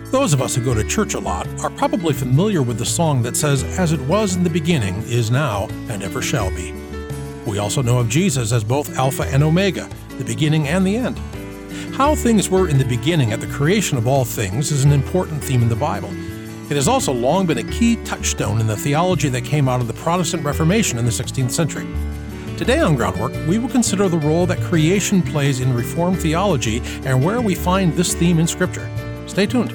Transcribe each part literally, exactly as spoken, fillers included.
Those of us who go to church a lot are probably familiar with the song that says, "As it was in the beginning, is now, and ever shall be." We also know of Jesus as both Alpha and Omega, the beginning and the end. How things were in the beginning at the creation of all things is an important theme in the Bible. It has also long been a key touchstone in the theology that came out of the Protestant Reformation in the sixteenth century. Today on Groundwork, we will consider the role that creation plays in Reformed theology and where we find this theme in Scripture. Stay tuned.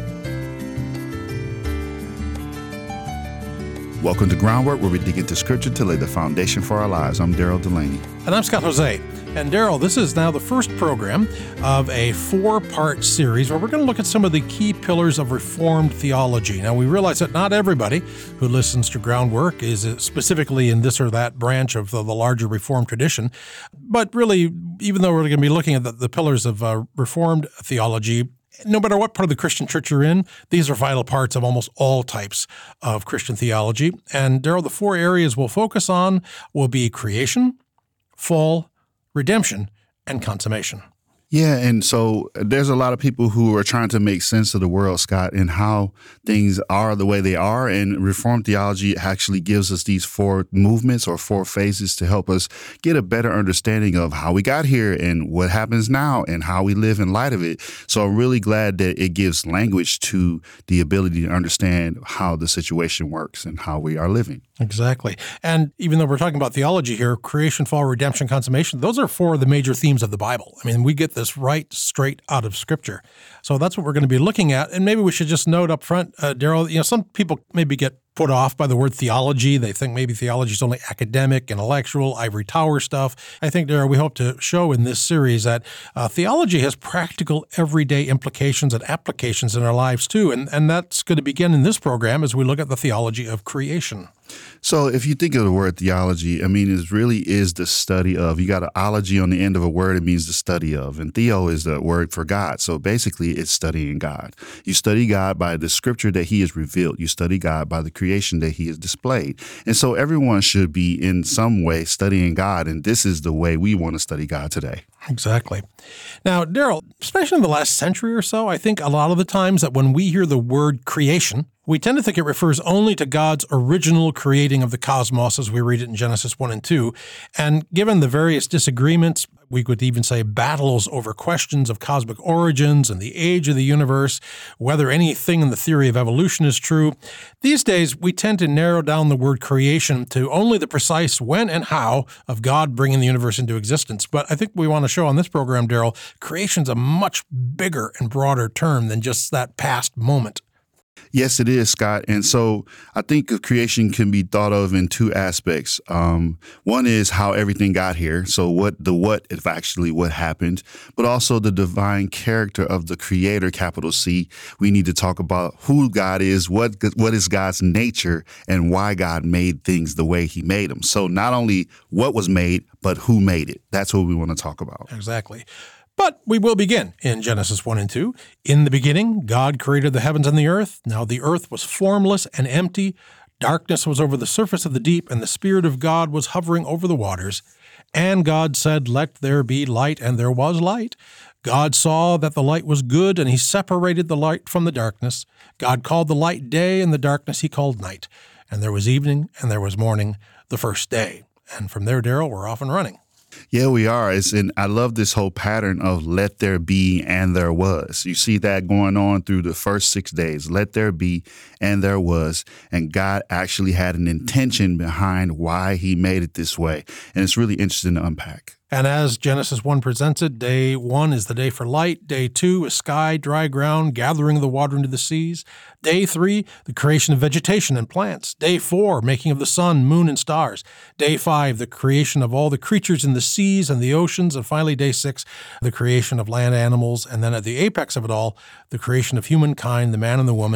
Welcome to Groundwork, where we dig into Scripture to lay the foundation for our lives. I'm Daryl Delaney. And I'm Scott Jose. And Daryl, this is now the first program of a four-part series where we're going to look at some of the key pillars of Reformed theology. Now, we realize that not everybody who listens to Groundwork is specifically in this or that branch of the, the larger Reformed tradition. But really, even though we're going to be looking at the, the pillars of uh, Reformed theology, no matter what part of the Christian church you're in, these are vital parts of almost all types of Christian theology. And Daryl, the four areas we'll focus on will be creation, fall, redemption, and consummation. Yeah, and so there's a lot of people who are trying to make sense of the world, Scott, and how things are the way they are. And Reformed theology actually gives us these four movements or four phases to help us get a better understanding of how we got here and what happens now and how we live in light of it. So I'm really glad that it gives language to the ability to understand how the situation works and how we are living. Exactly. And even though we're talking about theology here, creation, fall, redemption, consummation, those are four of the major themes of the Bible. I mean, we get this right straight out of Scripture. So that's what we're going to be looking at. And maybe we should just note up front, uh, Daryl, you know, some people maybe get put off by the word theology. They think maybe theology is only academic, intellectual, ivory tower stuff. I think, Daryl, we hope to show in this series that uh, theology has practical, everyday implications and applications in our lives too. And, and that's going to begin in this program as we look at the theology of creation. So if you think of the word theology, I mean, it really is the study of. You got an ology on the end of a word, it means the study of. And theo is the word for God. So basically, it's studying God. You study God by the Scripture that He has revealed. You study God by the creation that He has displayed. And so everyone should be in some way studying God. And this is the way we want to study God today. Exactly. Now, Daryl, especially in the last century or so, I think a lot of the times that when we hear the word creation, we tend to think it refers only to God's original creating of the cosmos as we read it in Genesis one and two. And given the various disagreements, we could even say battles over questions of cosmic origins and the age of the universe, whether anything in the theory of evolution is true, these days we tend to narrow down the word creation to only the precise when and how of God bringing the universe into existence. But I think we want to show on this program, Daryl, creation's a much bigger and broader term than just that past moment. Yes, it is, Scott. And so I think of creation can be thought of in two aspects. Um, one is how everything got here. So what the what if actually what happened, but also the divine character of the creator, capital C. We need to talk about who God is, what what is God's nature, and why God made things the way He made them. So not only what was made, but who made it. That's what we want to talk about. Exactly. But we will begin in Genesis one and two. In the beginning, God created the heavens and the earth. Now the earth was formless and empty. Darkness was over the surface of the deep, and the Spirit of God was hovering over the waters. And God said, "Let there be light," and there was light. God saw that the light was good, and He separated the light from the darkness. God called the light day, and the darkness He called night. And there was evening, and there was morning, the first day. And from there, Daryl, we're off and running. Yeah, we are. It's, and I love this whole pattern of let there be and there was. You see that going on through the first six days. Let there be and there was. And God actually had an intention behind why He made it this way. And it's really interesting to unpack. And as Genesis one presents it, day one is the day for light. Day two is sky, dry ground, gathering the water into the seas. Day three, the creation of vegetation and plants. Day four, making of the sun, moon, and stars. Day five, the creation of all the creatures in the seas and the oceans. And finally, day six, the creation of land animals. And then at the apex of it all, the creation of humankind, the man and the woman,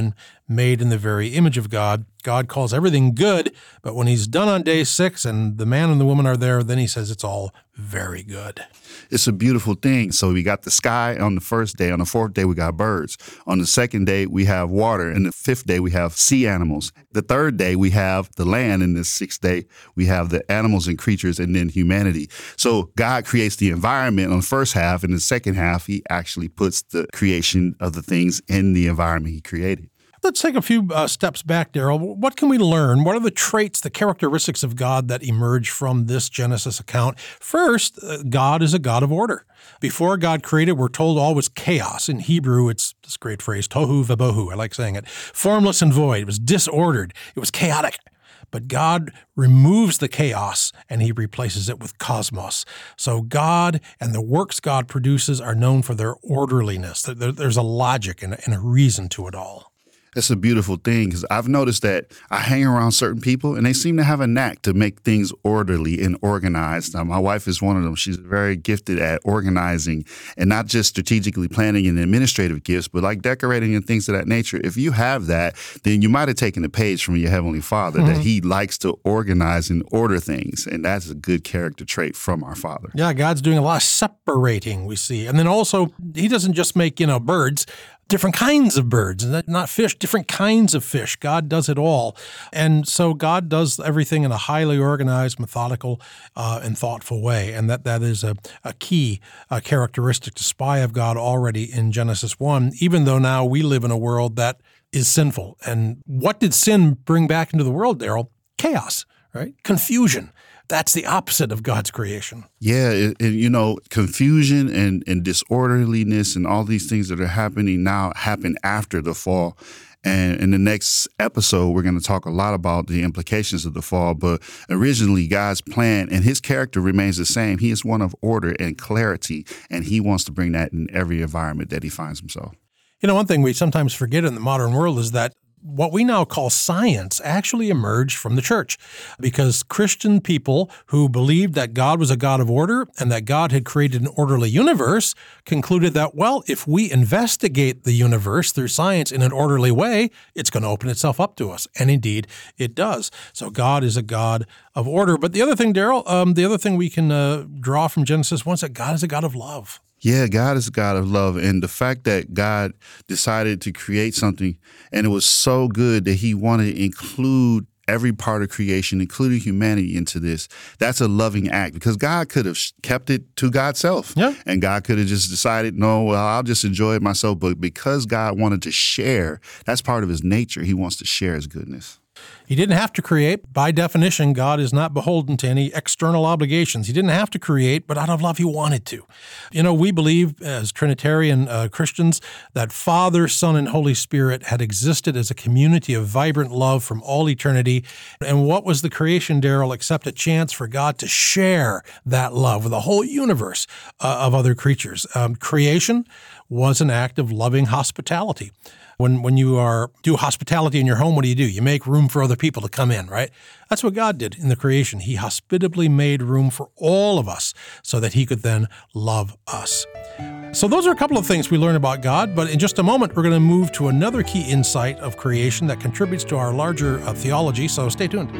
made in the very image of God. God calls everything good, but when he's done on day six and the man and the woman are there, then he says it's all very good. It's a beautiful thing. So we got the sky on the first day. On the fourth day, we got birds. On the second day, we have water. And the fifth day, we have sea animals. The third day, we have the land. And the sixth day, we have the animals and creatures and then humanity. So God creates the environment on the first half. And the second half, he actually puts the creation of the things in the environment he created. Let's take a few uh, steps back, Daryl. What can we learn? What are the traits, the characteristics of God that emerge from this Genesis account? First, uh, God is a God of order. Before God created, we're told all was chaos. In Hebrew, it's this great phrase, tohu vabohu. I like saying it. Formless and void. It was disordered. It was chaotic. But God removes the chaos and he replaces it with cosmos. So God and the works God produces are known for their orderliness. There's a logic and a reason to it all. It's a beautiful thing because I've noticed that I hang around certain people and they seem to have a knack to make things orderly and organized. Now, my wife is one of them. She's very gifted at organizing and not just strategically planning and administrative gifts, but like decorating and things of that nature. If you have that, then you might have taken a page from your Heavenly Father mm-hmm. that he likes to organize and order things. And that's a good character trait from our Father. Yeah, God's doing a lot of separating, we see. And then also, he doesn't just make, you know, birds. Different kinds of birds, not fish, different kinds of fish. God does it all. And so God does everything in a highly organized, methodical, uh, and thoughtful way. And that, that is a, a key uh, characteristic to spy of God already in Genesis one, even though now we live in a world that is sinful. And what did sin bring back into the world, Daryl? Chaos, right? Confusion. That's the opposite of God's creation. Yeah, it, it, you know, confusion and, and disorderliness and all these things that are happening now happen after the fall. And in the next episode, we're going to talk a lot about the implications of the fall. But originally, God's plan and his character remains the same. He is one of order and clarity, and he wants to bring that in every environment that he finds himself. You know, one thing we sometimes forget in the modern world is that what we now call science actually emerged from the church because Christian people who believed that God was a God of order and that God had created an orderly universe concluded that, well, if we investigate the universe through science in an orderly way, it's going to open itself up to us. And indeed, it does. So God is a God of order. But the other thing, Daryl, um, the other thing we can uh, draw from Genesis one is that God is a God of love. Yeah, God is a God of love. And the fact that God decided to create something and it was so good that he wanted to include every part of creation, including humanity, into this, that's a loving act because God could have kept it to God's self. Yeah. And God could have just decided, no, well, I'll just enjoy it myself. But because God wanted to share, that's part of his nature. He wants to share his goodness. He didn't have to create. By definition, God is not beholden to any external obligations. He didn't have to create, but out of love, he wanted to. You know, we believe as Trinitarian uh, Christians that Father, Son, and Holy Spirit had existed as a community of vibrant love from all eternity. And what was the creation, Daryl, except a chance for God to share that love with a whole universe uh, of other creatures? Um, creation was an act of loving hospitality. When when you are do hospitality in your home, what do you do? You make room for other people to come in, right? That's what God did in the creation. He hospitably made room for all of us so that he could then love us. So those are a couple of things we learn about God, but in just a moment, we're going to move to another key insight of creation that contributes to our larger uh, theology, so stay tuned.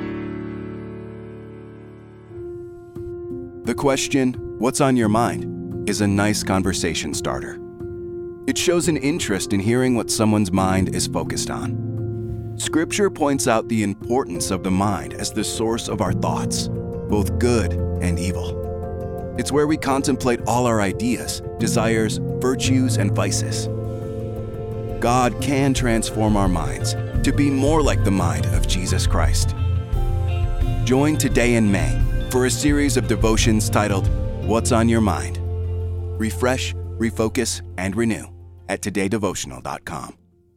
The question, "What's on your mind?" is a nice conversation starter. It shows an interest in hearing what someone's mind is focused on. Scripture points out the importance of the mind as the source of our thoughts, both good and evil. It's where we contemplate all our ideas, desires, virtues, and vices. God can transform our minds to be more like the mind of Jesus Christ. Join today in May for a series of devotions titled, "What's on Your Mind?" Refresh, refocus, and renew at today devotional dot com.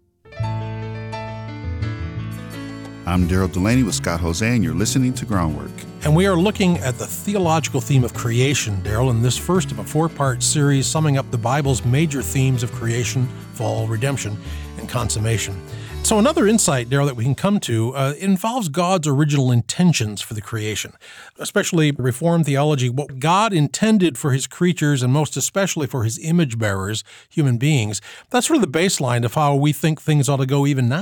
I'm Daryl Delaney with Scott Jose, and you're listening to Groundwork. And we are looking at the theological theme of creation, Daryl, in this first of a four-part series summing up the Bible's major themes of creation, fall, redemption, and consummation. So another insight, Daryl, that we can come to uh, involves God's original intentions for the creation, especially Reformed theology, what God intended for his creatures and most especially for his image bearers, human beings. That's sort of the baseline of how we think things ought to go even now.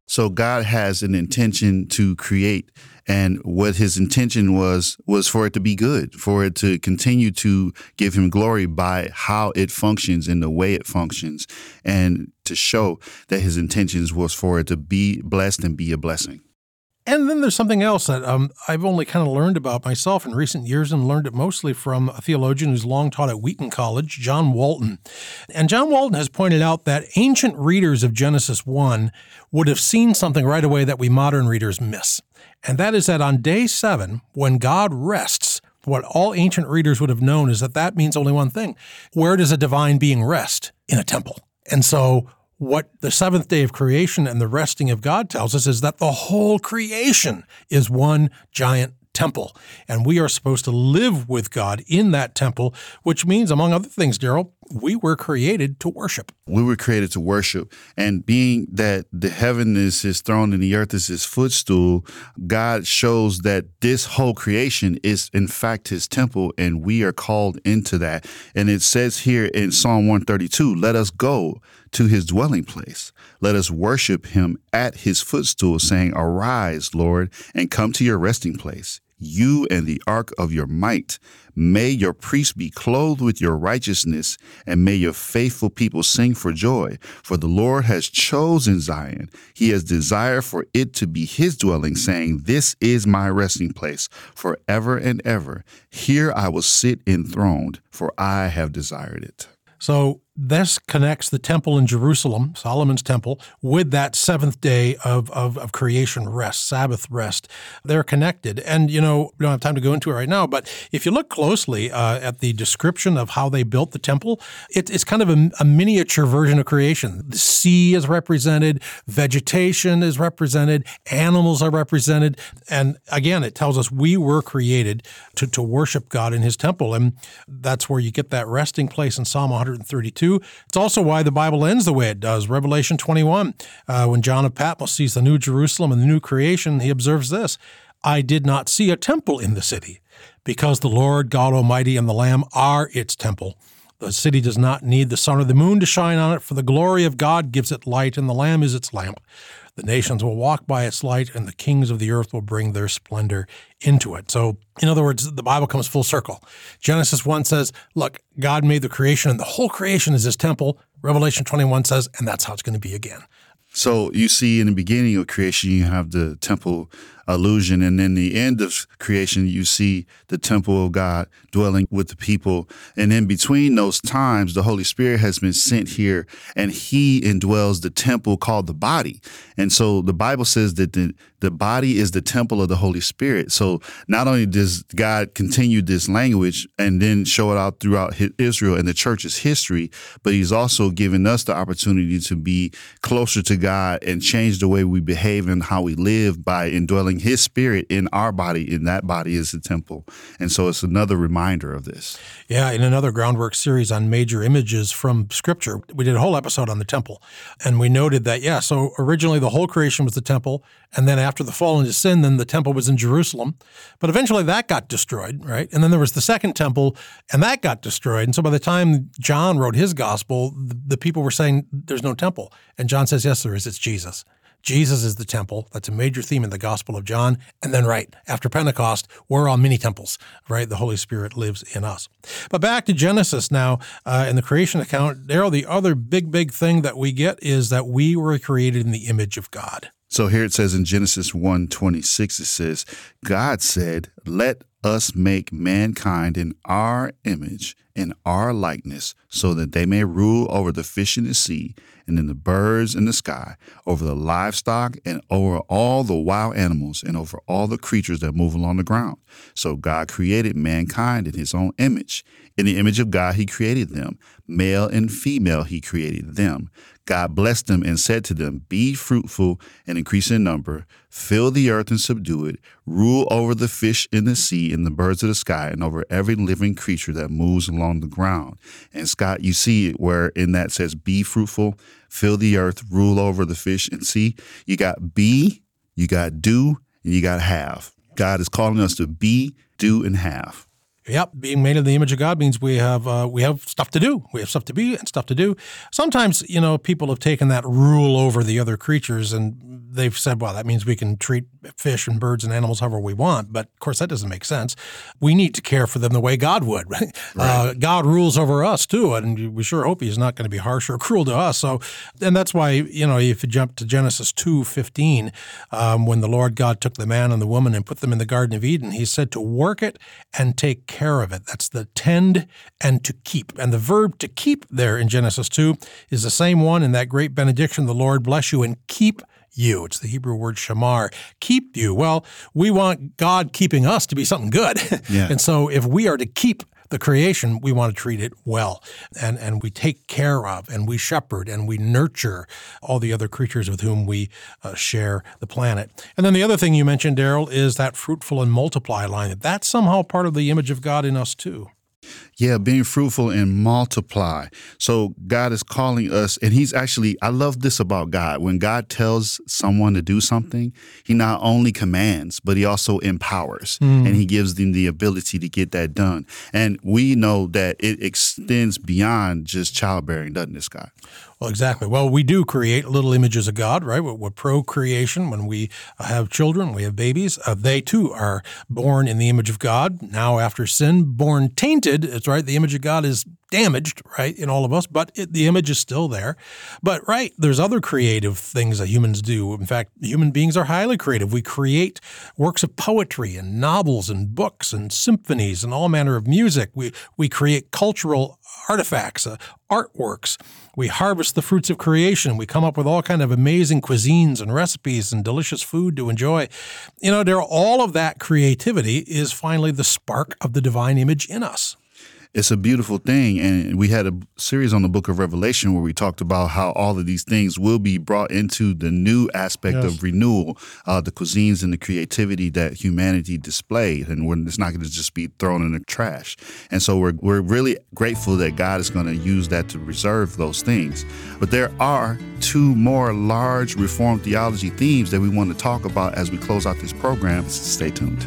So God has an intention to create, and what his intention was, was for it to be good, for it to continue to give him glory by how it functions and the way it functions, and to show that his intentions was for it to be blessed and be a blessing. And then there's something else that um, I've only kind of learned about myself in recent years, and learned it mostly from a theologian who's long taught at Wheaton College, John Walton. And John Walton has pointed out that ancient readers of Genesis one would have seen something right away that we modern readers miss. And that is that on day seven, when God rests, what all ancient readers would have known is that that means only one thing. Where does a divine being rest? In a temple. And so what the seventh day of creation and the resting of God tells us is that the whole creation is one giant temple. And we are supposed to live with God in that temple, which means, among other things, Daryl, we were created to worship. We were created to worship. And being that the heaven is his throne and the earth is his footstool, God shows that this whole creation is, in fact, his temple, and we are called into that. And it says here in Psalm one thirty-two, let us go to his dwelling place. Let us worship him at his footstool, saying, arise, Lord, and come to your resting place, you and the ark of your might. May your priests be clothed with your righteousness, and may your faithful people sing for joy. For the Lord has chosen Zion. He has desired for it to be his dwelling, saying, this is my resting place forever and ever. Here I will sit enthroned, for I have desired it. So this connects the temple in Jerusalem, Solomon's temple, with that seventh day of, of, of creation rest, Sabbath rest. They're connected. And, you know, we don't have time to go into it right now, but if you look closely uh, at the description of how they built the temple, it, it's kind of a, a miniature version of creation. The sea is represented, vegetation is represented, animals are represented. And again, it tells us we were created to, to worship God in his temple. And that's where you get that resting place in Psalm one thirty-two. It's also why the Bible ends the way it does. Revelation twenty-one, uh, when John of Patmos sees the new Jerusalem and the new creation, he observes this, I did not see a temple in the city, because the Lord God Almighty and the Lamb are its temple. The city does not need the sun or the moon to shine on it, for the glory of God gives it light, and the Lamb is its lamp. The nations will walk by its light, and the kings of the earth will bring their splendor into it. So, in other words, the Bible comes full circle. Genesis one says, look, God made the creation, and the whole creation is his temple. Revelation twenty-one says, and that's how it's going to be again. So you see in the beginning of creation, you have the temple illusion, and then the end of creation, you see the temple of God dwelling with the people. And in between those times, the Holy Spirit has been sent here, and he indwells the temple called the body. And so the Bible says that the, the body is the temple of the Holy Spirit. So not only does God continue this language and then show it out throughout Israel and the church's history, but he's also given us the opportunity to be closer to God and change the way we behave and how we live by indwelling his spirit in our body, and that body is the temple. And so it's another reminder of this. Yeah, in another Groundwork series on major images from Scripture, we did a whole episode on the temple. And we noted that, yeah, so originally the whole creation was the temple, and then after the fall into sin, then the temple was in Jerusalem. But eventually that got destroyed, right? And then there was the second temple, and that got destroyed. And so by the time John wrote his gospel, the, the people were saying there's no temple. And John says, yes, there is. It's Jesus. Jesus is the temple. That's a major theme in the Gospel of John. And then, right, after Pentecost, we're all mini temples, right? The Holy Spirit lives in us. But back to Genesis now, uh, in the creation account, there, the other big, big thing that we get is that we were created in the image of God. So here it says in Genesis one twenty-six, it says, God said, let us make mankind in our image, in our likeness, so that they may rule over the fish in the sea, and in the birds in the sky, over the livestock, and over all the wild animals, and over all the creatures that move along the ground. So God created mankind in his own image. In the image of God, he created them. Male and female, he created them. God blessed them and said to them, be fruitful and increase in number, fill the earth and subdue it, rule over the fish in the sea and the birds of the sky, and over every living creature that moves along the ground. And Scott, you see where in that says, be fruitful, fill the earth, rule over the fish and sea. You got be, you got do, and you got have. God is calling us to be, do, and have. Yep, being made in the image of God means we have uh, we have stuff to do. We have stuff to be and stuff to do. Sometimes, you know, people have taken that rule over the other creatures and they've said, well, that means we can treat fish and birds and animals however we want. But, of course, that doesn't make sense. We need to care for them the way God would. Right? Right. Uh, God rules over us, too, and we sure hope he's not going to be harsh or cruel to us. So, and that's why, you know, if you jump to Genesis two fifteen, um, when the Lord God took the man and the woman and put them in the Garden of Eden, he said to work it and take care of it. That's the tend and to keep. And the verb to keep there in Genesis two is the same one in that great benediction, the Lord bless you and keep you. It's the Hebrew word shamar, keep you. Well, we want God keeping us to be something good. Yeah. And so if we are to keep the creation, we want to treat it well. And, and we take care of and we shepherd and we nurture all the other creatures with whom we uh, share the planet. And then the other thing you mentioned, Daryl, is that fruitful and multiply line. That's somehow part of the image of God in us too. Yeah, being fruitful and multiply. So God is calling us, and he's actually, I love this about God. When God tells someone to do something, he not only commands, but he also empowers, mm. and he gives them the ability to get that done. And we know that it extends beyond just childbearing, doesn't it, Scott? Well, exactly. Well, we do create little images of God, right? We're, we're procreation. When we have children, we have babies. Uh, they, too, are born in the image of God. Now, after sin, born tainted. It's right. The image of God is damaged, right, in all of us, but it, the image is still there. But, right, there's other creative things that humans do. In fact, human beings are highly creative. We create works of poetry and novels and books and symphonies and all manner of music. We we create cultural artifacts, uh, artworks. We harvest the fruits of creation. We come up with all kind of amazing cuisines and recipes and delicious food to enjoy. You know, there, all of that creativity is finally the spark of the divine image in us. It's a beautiful thing, and we had a series on the book of Revelation where we talked about how all of these things will be brought into the new aspect yes. of renewal, uh, the cuisines and the creativity that humanity displayed, and when it's not going to just be thrown in the trash. And so we're we're really grateful that God is going to use that to reserve those things. But there are two more large Reformed theology themes that we want to talk about as we close out this program. Stay tuned.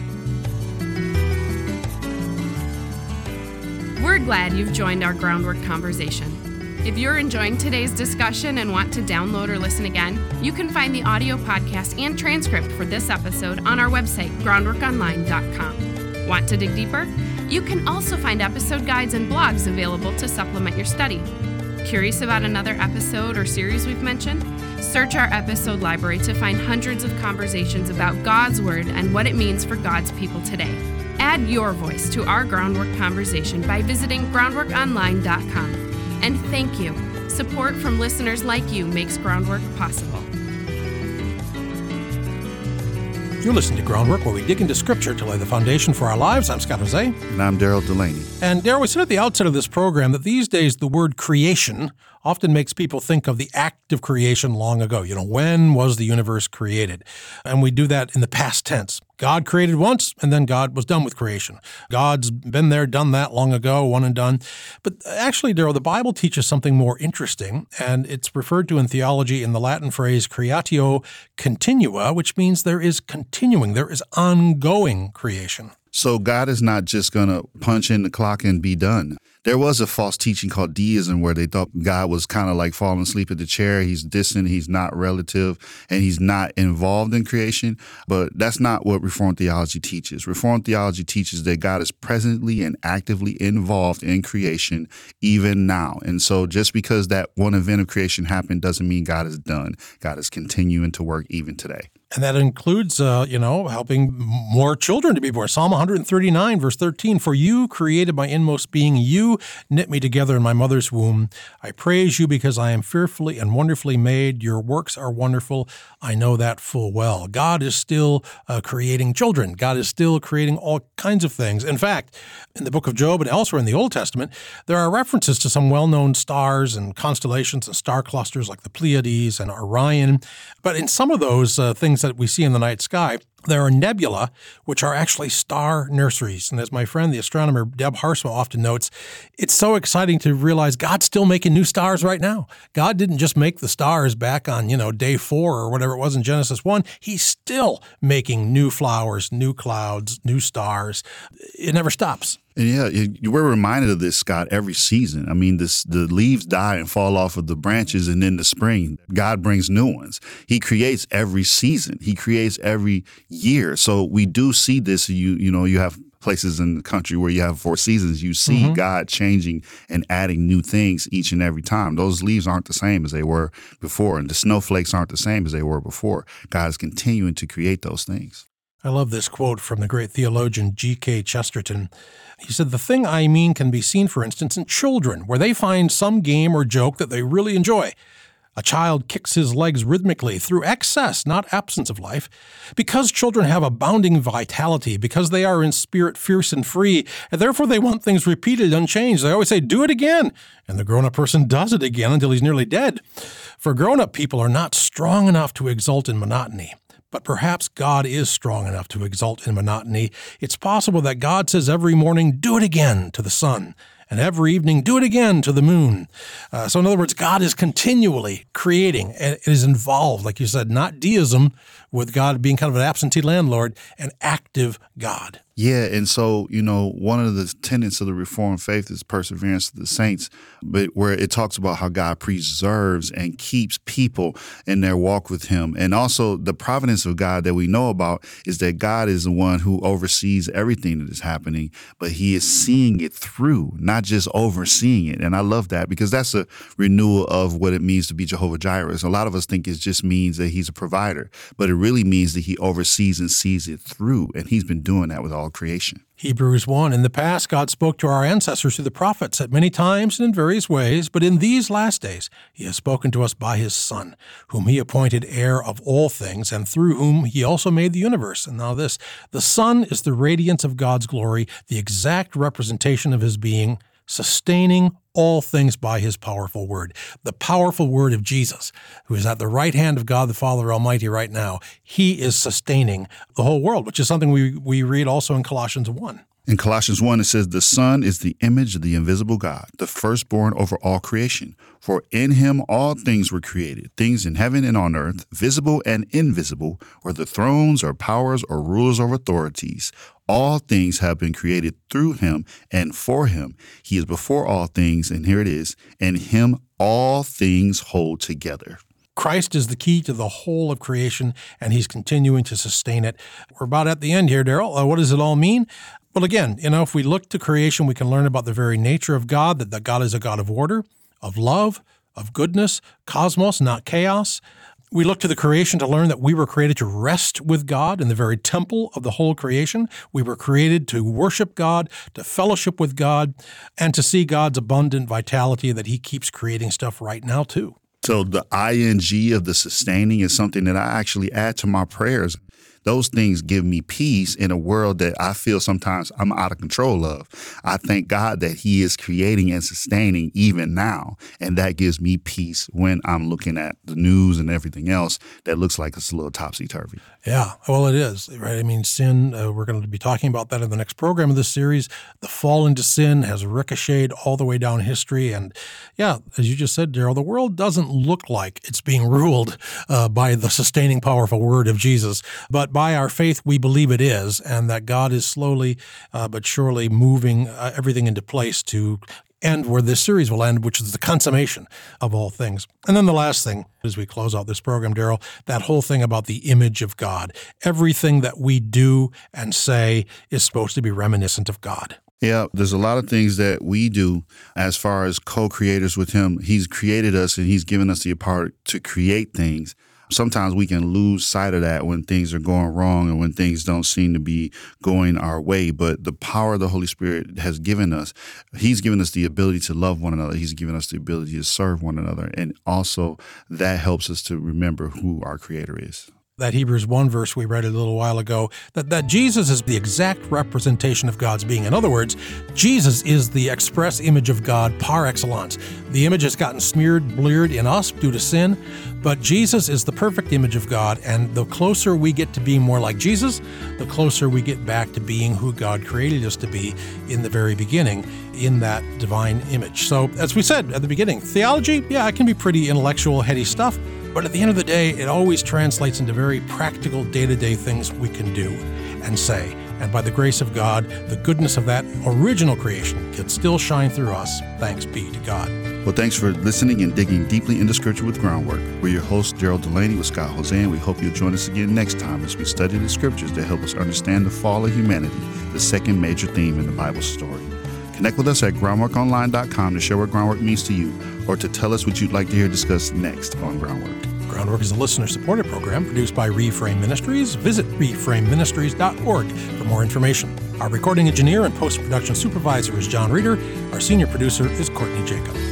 We're glad you've joined our Groundwork conversation. If you're enjoying today's discussion and want to download or listen again, you can find the audio podcast and transcript for this episode on our website, groundwork online dot com. Want to dig deeper? You can also find episode guides and blogs available to supplement your study. Curious about another episode or series we've mentioned? Search our episode library to find hundreds of conversations about God's Word and what it means for God's people today. Add your voice to our Groundwork conversation by visiting groundwork online dot com. And thank you. Support from listeners like you makes Groundwork possible. You're listening to Groundwork, where we dig into Scripture to lay the foundation for our lives. I'm Scott Jose. And I'm Daryl Delaney. And Daryl, we said at the outset of this program that these days the word creation often makes people think of the act of creation long ago. You know, when was the universe created? And we do that in the past tense. God created once, and then God was done with creation. God's been there, done that long ago, one and done. But actually, Daryl, the Bible teaches something more interesting, and it's referred to in theology in the Latin phrase creatio continua, which means there is continuing, there is ongoing creation. So God is not just going to punch in the clock and be done. There was a false teaching called deism where they thought God was kind of like falling asleep at the chair. He's distant, he's not relative, and he's not involved in creation. But that's not what Reformed theology teaches. Reformed theology teaches that God is presently and actively involved in creation even now. And so just because that one event of creation happened doesn't mean God is done. God is continuing to work even today. And that includes, uh, you know, helping more children to be born. Psalm one thirty-nine, verse thirteen, "For you created my inmost being. You knit me together in my mother's womb. I praise you because I am fearfully and wonderfully made. Your works are wonderful. I know that full well." God is still uh, creating children. God is still creating all kinds of things. In fact, in the book of Job and elsewhere in the Old Testament, there are references to some well-known stars and constellations and star clusters like the Pleiades and Orion. But in some of those uh, things that we see in the night sky, There are nebula, which are actually star nurseries. And as my friend, the astronomer Deb Harsma, often notes, it's so exciting to realize God's still making new stars right now. God didn't just make the stars back on, you know, day four or whatever it was in Genesis one. He's still making new flowers, new clouds, new stars. It never stops. And yeah, you we're reminded of this, Scott, every season. I mean, this, the leaves die and fall off of the branches, and in the spring, God brings new ones. He creates every season. He creates every year. So we do see this. You you know, you have places in the country where you have four seasons. You see mm-hmm. God changing and adding new things each and every time. Those leaves aren't the same as they were before, and the snowflakes aren't the same as they were before. God is continuing to create those things. I love this quote from the great theologian G K Chesterton. He said, "The thing I mean can be seen, for instance, in children, where they find some game or joke that they really enjoy. A child kicks his legs rhythmically through excess, not absence of life. Because children have abounding vitality, because they are in spirit fierce and free, and therefore they want things repeated, unchanged. They always say, 'Do it again.' And the grown-up person does it again until he's nearly dead. For grown-up people are not strong enough to exult in monotony. But perhaps God is strong enough to exult in monotony. It's possible that God says every morning, 'Do it again,' to the sun, and every evening, 'Do it again,' to the moon. Uh, so in other words, God is continually creating, and it is involved, like you said, not deism, with God being kind of an absentee landlord, an active God. Yeah, and so, you know, one of the tenets of the Reformed faith is perseverance of the saints, but where it talks about how God preserves and keeps people in their walk with him. And also the providence of God that we know about is that God is the one who oversees everything that is happening, but he is seeing it through, not just overseeing it. And I love that because that's a renewal of what it means to be Jehovah Jireh. A lot of us think it just means that he's a provider, but it really means that he oversees and sees it through. And he's been doing that with all creation. Hebrews one, in the past, God spoke to our ancestors through the prophets at many times and in various ways, but in these last days he has spoken to us by his Son, whom he appointed heir of all things, and through whom he also made the universe. And now this, the Son is the radiance of God's glory, the exact representation of his being, sustaining all things by his powerful word. The powerful word of Jesus, who is at the right hand of God the Father Almighty right now, he is sustaining the whole world, which is something we, we read also in Colossians one. In Colossians one, it says, "The Son is the image of the invisible God, the firstborn over all creation. For in him all things were created, things in heaven and on earth, visible and invisible, whether thrones or powers or rulers or authorities. All things have been created through him and for him. He is before all things," and here it is, "in him all things hold together." Christ is the key to the whole of creation, and he's continuing to sustain it. We're about at the end here, Daryl. Uh, what does it all mean? Well, again, you know, if we look to creation, we can learn about the very nature of God, that, that God is a God of order, of love, of goodness, cosmos, not chaos. We look to the creation to learn that we were created to rest with God in the very temple of the whole creation. We were created to worship God, to fellowship with God, and to see God's abundant vitality that he keeps creating stuff right now, too. So the ing of the sustaining is something that I actually add to my prayers. Those things give me peace in a world that I feel sometimes I'm out of control of. I thank God that he is creating and sustaining even now. And that gives me peace when I'm looking at the news and everything else that looks like it's a little topsy-turvy. Yeah, well, it is, right? I mean, sin, uh, we're going to be talking about that in the next program of this series. The fall into sin has ricocheted all the way down history. And yeah, as you just said, Daryl, the world doesn't look like it's being ruled uh, by the sustaining, powerful word of Jesus. But by our faith, we believe it is, and that God is slowly uh, but surely moving uh, everything into place to end where this series will end, which is the consummation of all things. And then the last thing, as we close out this program, Daryl, that whole thing about the image of God. Everything that we do and say is supposed to be reminiscent of God. Yeah, there's a lot of things that we do as far as co-creators with him. He's created us and he's given us the power to create things. Sometimes we can lose sight of that when things are going wrong and when things don't seem to be going our way. But the power of the Holy Spirit has given us, he's given us the ability to love one another. He's given us the ability to serve one another. And also that helps us to remember who our Creator is. that Hebrews one verse we read a little while ago, that, that Jesus is the exact representation of God's being. In other words, Jesus is the express image of God par excellence. The image has gotten smeared, bleared in us due to sin, but Jesus is the perfect image of God, and the closer we get to being more like Jesus, the closer we get back to being who God created us to be in the very beginning, in that divine image. So, as we said at the beginning, theology, yeah, it can be pretty intellectual, heady stuff, but at the end of the day, it always translates into very practical day-to-day things we can do and say. And by the grace of God, the goodness of that original creation can still shine through us. Thanks be to God. Well, thanks for listening and digging deeply into Scripture with Groundwork. We're your host, Gerald Delaney with Scott Hosea, and we hope you'll join us again next time as we study the Scriptures to help us understand the fall of humanity, the second major theme in the Bible story. Connect with us at groundwork online dot com to share what Groundwork means to you, or to tell us what you'd like to hear discussed next on Groundwork. Groundwork is a listener-supported program produced by Reframe Ministries. Visit reframe ministries dot org for more information. Our recording engineer and post-production supervisor is John Reeder. Our senior producer is Courtney Jacob.